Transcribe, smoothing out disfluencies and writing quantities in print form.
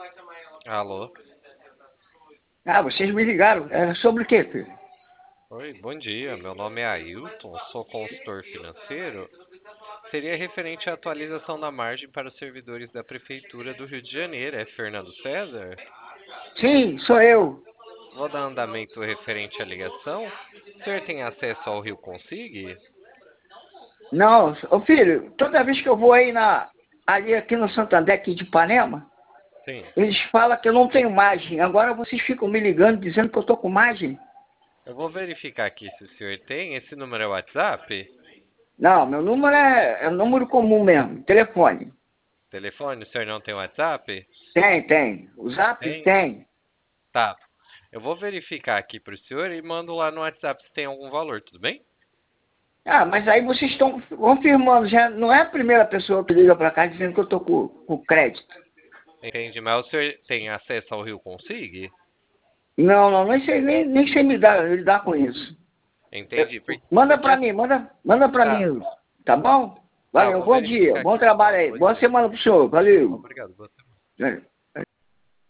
Alô? Ah, vocês me ligaram. Era sobre o quê, filho? Oi, bom dia. Meu nome é Ailton, sou consultor financeiro. Seria referente à atualização da margem para os servidores da Prefeitura do Rio de Janeiro. É Fernando César? Sim, sou eu. Vou dar andamento referente à ligação. O senhor tem acesso ao Rio Consig? Não, ô filho, toda vez que eu vou ali aqui no Santander, aqui de Ipanema, Sim. eles falam que eu não tenho margem. Agora vocês ficam me ligando dizendo que eu tô com margem. Eu vou verificar aqui se o senhor tem. Esse número é o WhatsApp? Não, meu número é número comum mesmo, telefone. Telefone? O senhor não tem WhatsApp? Tem. O Zap Tem? tem. Tá. Eu vou verificar aqui para o senhor e mando lá no WhatsApp se tem algum valor, tudo bem? Ah, mas aí vocês estão confirmando, já não é a primeira pessoa que liga para cá dizendo que eu tô com crédito. Entendi, mas o senhor tem acesso ao Rio Consig? Não, nem sei lidar com isso. Entendi. Manda Porque para mim, manda para tá, mim, tá bom? tá, eu Valeu, vou bom dia, verificar bom aqui trabalho então. aí, Bom boa dia. semana pro senhor, valeu. Obrigado. Boa semana.